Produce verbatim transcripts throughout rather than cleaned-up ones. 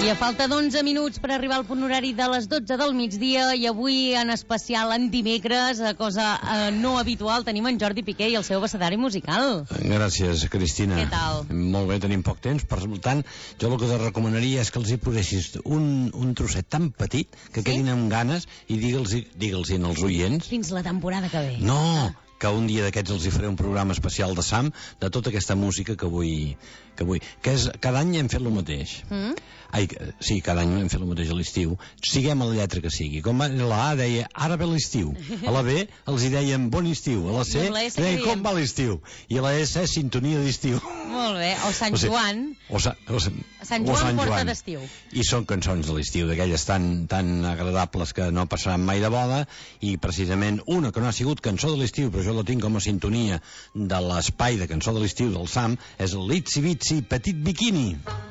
I a falta d'onze minuts per arribar al punt horari de les dotze del migdia, i avui en especial en dimecres, a cosa eh, no habitual, tenim en Jordi Piqué i el seu abecedari musical. Gràcies, Cristina. Què tal? Molt bé, tenim poc temps, per tant, jo el que te recomanaria és que els hi posessis un, un trosset tan petit que sí? quedin amb ganes i digue'ls digue'ls als oients... Fins la temporada que ve. No, ah. que un dia d'aquests els hi faré un programa especial de Sam de tota aquesta música que vull... Que, vull, que és, cada any hem fet el mateix. Mm? Ai, sí, cada any hem fet el mateix a l'estiu. Siguem a la lletra que sigui. Com va, la A deia, ara ve l'estiu. A la B els hi dèiem bon estiu. A la C deia, com va l'estiu. I a la S, sintonia d'estiu. Molt bé. O Sant o sigui, Joan. O, sa, o, sa, Sant Joan, o Sant porta Joan. d'estiu. I són cançons de l'estiu, d'aquelles tan, tan agradables que no passaran mai de boda, i precisament una que no ha sigut cançó de l'estiu, però jo la tinc com a sintonia de l'espai de cançó de l'estiu del Sam, és el Itsy Bitsy Petit Bikini.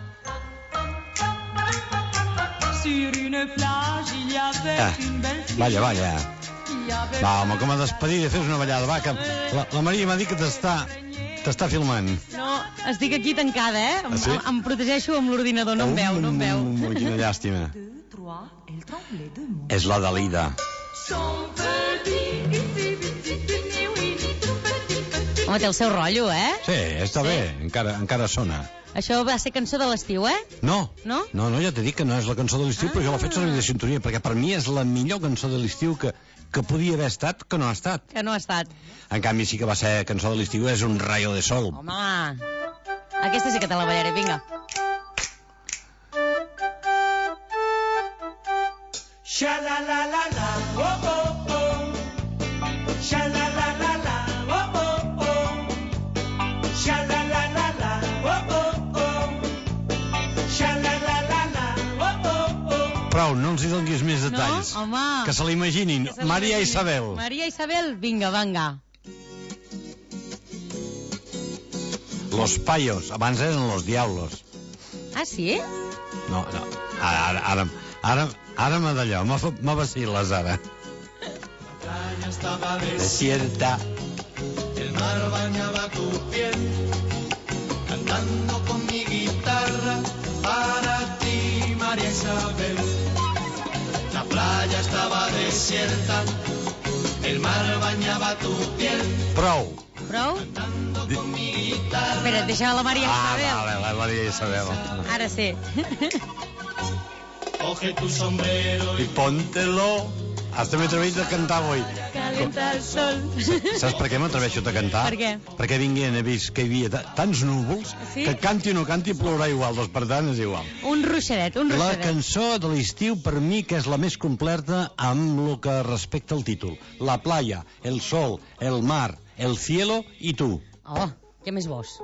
Ah, vaya, vaya. Va, home, com a despedida, fes una ballada, va, que la, la Maria m'ha dit que t'està t'està filmant. No, estic aquí tancada, eh? Em, ah, sí? em protegeixo amb l'ordinador, no em veu, no em veu. Um, quina llàstima. És la Dalida. Home, té el seu rotllo, eh? Sí, està sí? bé, encara, encara sona. Això va ser cançó de l'estiu, eh? No, no, no, no ja t'he dit que no és la cançó de l'estiu, ah. però jo l'he fet servir de sintonia, perquè per mi és la millor cançó de l'estiu que, que podia haver estat, que no ha estat. Que no ha estat. En canvi, sí que va ser cançó de l'estiu, és un rayo de sol. Home, aquesta sí que te la ballaré, vinga. Sha-la-la-la-la, oh, oh, oh. Sha-la-la-la-la, oh, oh, oh. Sha-la-la-la-la, oh, oh, oh. Sha-la-la-la-la, oh, oh, oh. Prou, no els hi donis més detalls. No, home. Que se l'imaginin. Maria Isabel. Maria Isabel, vinga, vinga. Los payos, abans eren los diablos. Ah, sí? No, no, ara, ara, ara, ara m'ha d'allò, m'ha vaciles ara. La playa estaba desierta, el mar bañaba tu piel, cantando con mi guitarra para ti, María Isabel. La playa estaba desierta, el mar bañaba tu piel. Prou. Prou? Di... Espera, deixa la Maria Isabel. Ah, vale, la Maria Isabel. Ara sí. Coge tu sombrero i póntelo. Hasta m'he atrevit a cantar avui. Calenta el sol. Saps per què m'atreveixo a cantar? Per què? Perquè vinguent he vist que hi havia tants núvols, sí? que canti o no canti plourà igual, doncs per tant és igual. Un ruixadet, un ruixadet. La cançó de l'estiu per mi que és la més completa amb el que respecta el títol. La playa, el sol, el mar, el cielo i tu. Oh, què més vols?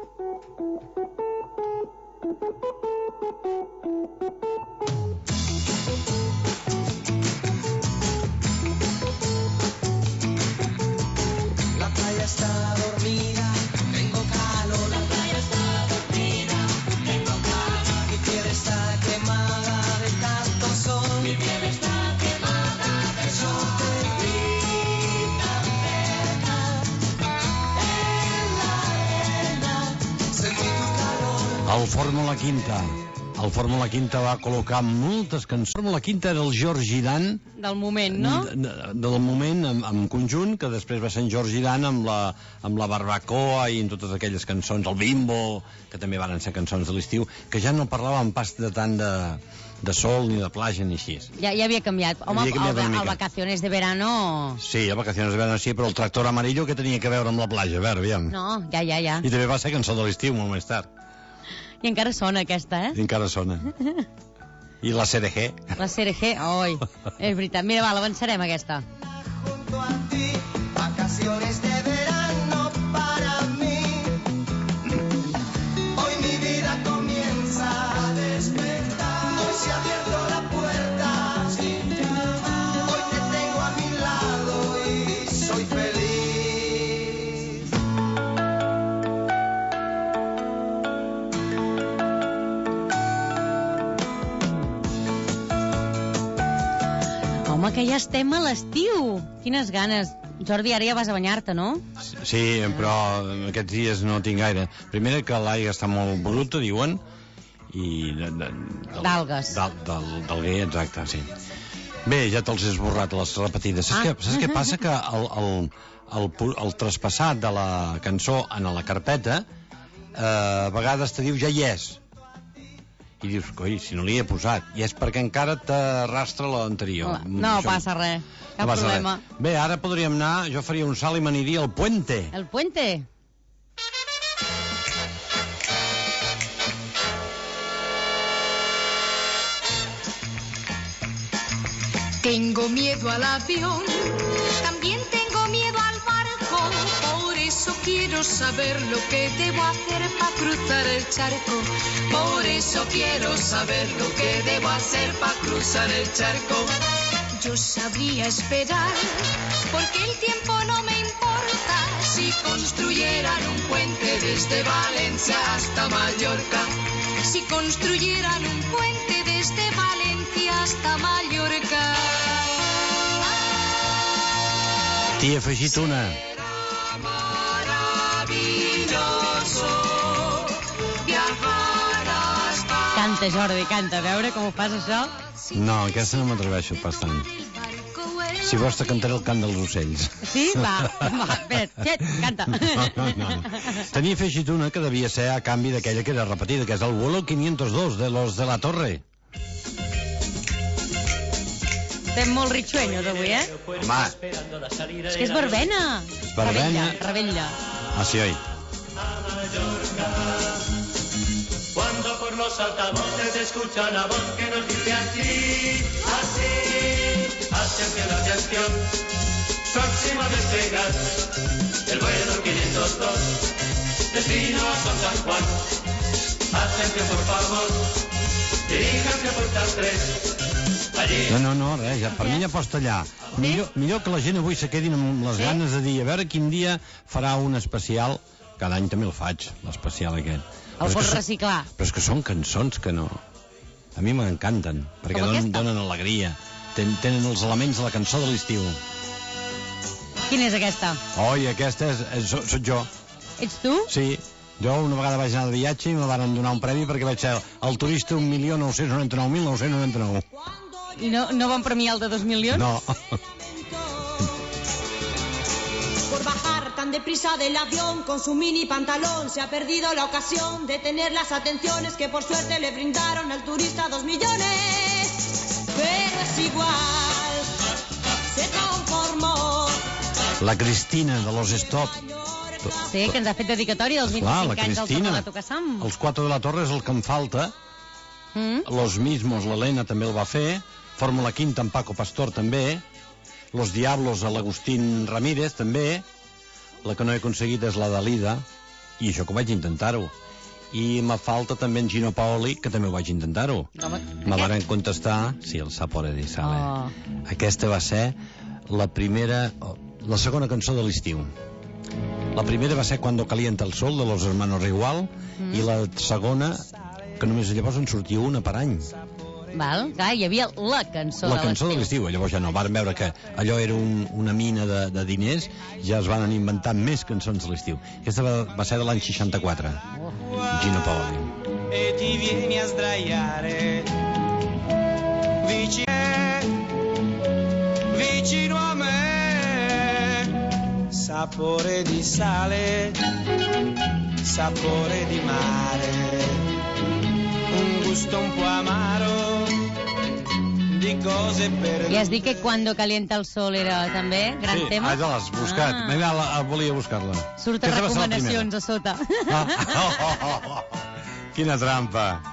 Está dormida, tengo calor. La playa está dormida, tengo calor. Mi piel está quemada de tanto sol. Mi piel está quemada de sol. Te grita pena en la arena. Sentí tu calor. El Fórmula Quinta. El Fórmula Quinta va col·locar moltes cançons. Fórmula Quinta era el George Dan del moment, no? De, de, del moment, en, en conjunt, que després va ser en George Dan amb la, amb la Barbacoa i en totes aquelles cançons, el Bimbo, que també van ser cançons de l'estiu, que ja no parlaven pas de tant de, de sol, ni de platja, ni així. Ja, ja havia canviat. Home, havia canviat el, el Vacaciones de Verano... Sí, el Vacaciones de Verano sí, però el Tractor Amarillo que tenia que veure amb la platja, a veure, aviam. No, ja, ja, ja. I també va ser cançó de l'estiu, molt més tard. I encara sona aquesta, eh? I encara sona. I la C R G. La C R G, oi, és veritat. Mira, va, l'avançarem, aquesta. Junto a ti, vacaciones de verano para mí. Hoy mi vida comienza a despertar. Hoy se ha abierto la puerta sin llamar. Hoy te tengo a mi lado y soy feliz. Home, que ja estem a l'estiu. Quines ganes. Jordi, ara ja vas a banyar-te, no? Sí, però aquests dies no tinc gaire. Primera, que l'aigua està molt bruta, diuen, i d'algues. D'alguer, exacte, sí. Bé, ja te'ls he esborrat les repetides. Saps, Ah. què, saps què passa? Que el, el, el, el traspassat de la cançó en la carpeta eh, a vegades te diu ja hi és. I dius, coi, si no li he posat. I és perquè encara t'arrastra l'anterior. No Això- passa res, cap no passa problema. res. Bé, ara podríem anar, jo faria un salt i m'aniria al Puente. El puente. Tengo miedo al avión, también tengo miedo al barco, por eso quiero saber lo que debo hacer para cruzar el charco. Por eso quiero saber lo que debo hacer para cruzar el charco. Yo sabría esperar, porque el tiempo no me importa, si construyeran un puente desde Valencia hasta Mallorca. Si construyeran un puente desde Valencia hasta Mallorca. T'hi he afegit una. Maravilloso viajar hasta. Canta, Jordi, canta. A veure com ho fas, això. No, aquesta no m'atreveixo pas tant. Si vols te cantaré el cant dels ocells. Sí? Va, va, espera't, xet, canta. No, no, no. Tenia afegit una que devia ser a canvi d'aquella que era repetida, que és el vuelo quinientos dos de los de la Torre. Estem molt rixueños avui, eh? Home, És que és verbena. És verbena. Rebella, rebella. así hoy. Cuando por los altavoces se escucha una voz que nos dice así, así, atención, atención, próximo a despegar, el vuelo quinientos dos, destino a San San Juan, atención por favor, diríjanse a puerta tres, allí... No, no, no, res, ja, per mi ja pots tallar. Millor, millor que la gent avui se quedin amb les Sí? ganes de dir, a veure quin dia farà un especial. Cada any també el faig, l'especial aquest. El Però és pots que són- reciclar. Però és que són cançons que no... A mi m'encanten, perquè Com donen, aquesta? donen alegria. Ten, tenen els elements de la cançó de l'estiu. Quina és aquesta? Oi, aquesta és, és, soc, soc jo. Ets tu? Sí, jo una vegada vaig anar de viatge i me van donar un premi perquè vaig ser el turista un milió nou-cents noranta-nou mil nou-cents noranta-nou. I no, no van premiar el de dos milions? No. Por bajar tan deprisa del avión con su mini pantalón se ha perdido la ocasión de tener las atenciones que por suerte le brindaron al turista dos millones. Pero es igual, se conformó. La Cristina de los Stop. Sí, que ens ha fet dedicatòria dels Clar, la vint-i-cinc anys del Cristina. Toca Tocassam. Els Quatre de la Torre és el que em falta. Mm? Los Mismos, l'Helena també el va fer. Fórmula Quinta, en Paco Pastor també. Los Diablos, l'Agustín Ramírez també. La que no he aconseguit és la de Lida. I això que ho vaig intentar-ho. I me falta també en Gino Paoli, que també ho vaig intentar-ho. Home, Me aquest- varen contestar, sí, el Sapore di Sale. Oh. Aquesta va ser la primera, oh, la segona cançó de l'estiu. La primera va ser Cuando calienta el sol, de los hermanos Rigual, Mm. i la segona, que només llavors en sortia una per any. Val, clar, hi havia la cançó La de cançó de l'estiu. l'estiu. Llavors ja no, varen veure que allò era un, una mina de, de diners, ja es van inventar més cançons de l'estiu. Aquesta va, va ser de l'any seixanta-quatre. Gino Paoli. E ti vieni a sdraiare vicino, vicino a me, sapore di sale, sapore di mare, un gusto un po' amaro di cose per I has dit que Cuando calienta el sol era també gran Sí, tema? ara l'has buscat. Ah. Vinga, la, volia buscar-la. Surten Aquesta va ser la recomanacions a sota. Ah. Oh, oh, oh, oh. Quina trampa.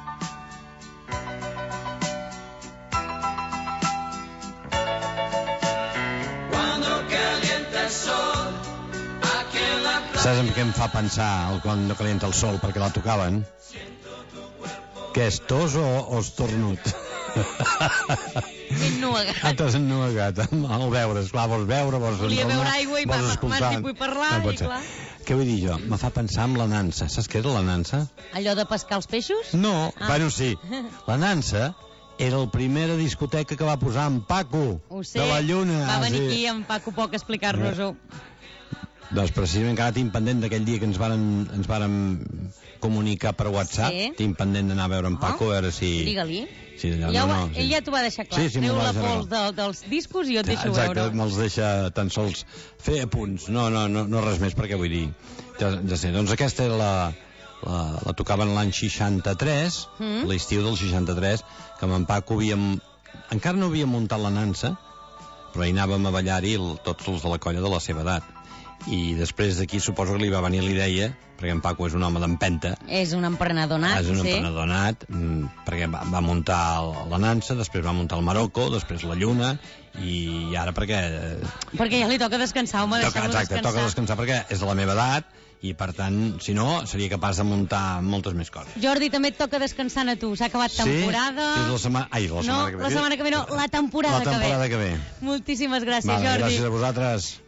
Saps en què em fa pensar el Cuando calienta el sol? Perquè la tocaven. Què és, tos o, o estornut? Ennuegat. Ah, t'has ennuegat. Al veure, esclar, vols veure, vols... Volia entonar, beure aigua i vols m'ha- escoltar. m'has dit, vull parlar, No pot i ser. clar. Què vull dir jo? Me fa pensar en la nansa. Saps què era la nansa? Allò de pescar els peixos? No, Ah. bueno, sí. La nansa era la primera discoteca que va posar en Paco, Ho sé. de la Lluna. Va venir sí. aquí en Paco Poc a explicar-nos-ho. Doncs precisament encara tinc pendent d'aquell dia que ens varen, ens varen comunicar per WhatsApp. Sí. Tinc pendent d'anar a veure en Paco, a veure si... Digue-li. Sí, allò, Ja ho, no, no, sí. ell ja t'ho va deixar clar. Sí, sí, Treu m'ho va la deixar pols de, dels discos i jo et deixo Exacte, veure. me'ls deixa tan sols fer apunts. No, no, no, no res més, perquè vull dir... Ja, ja sé, doncs aquesta era la... La, la tocaven l'any seixanta-tres, Mm. l'estiu del seixanta-tres, que amb en Paco havíem... Encara no havíem muntat la nansa, però hi anàvem a ballar-hi el- tots els de la colla de la seva edat. I després d'aquí suposo que li va venir la idea, perquè en Paco és un home d'empenta, És un emprenedonat, és un sí. emprenedonat, mm, perquè va, va muntar el- la nansa, després va muntar el Marocco, després la lluna, i ara perquè... Perquè ja li toca descansar, home, Toca, deixar-lo exacte, descansar. toca descansar perquè és de la meva edat, i per tant, si no, seria capaç de muntar moltes més coses. Jordi, també et toca descansar a tu. S'ha acabat temporada. Sí, és la setmana... Ai, la setmana no, que ve. la setmana que ve no, la temporada, La temporada que ve. que ve. Moltíssimes gràcies, Vale, Jordi. gràcies a vosaltres.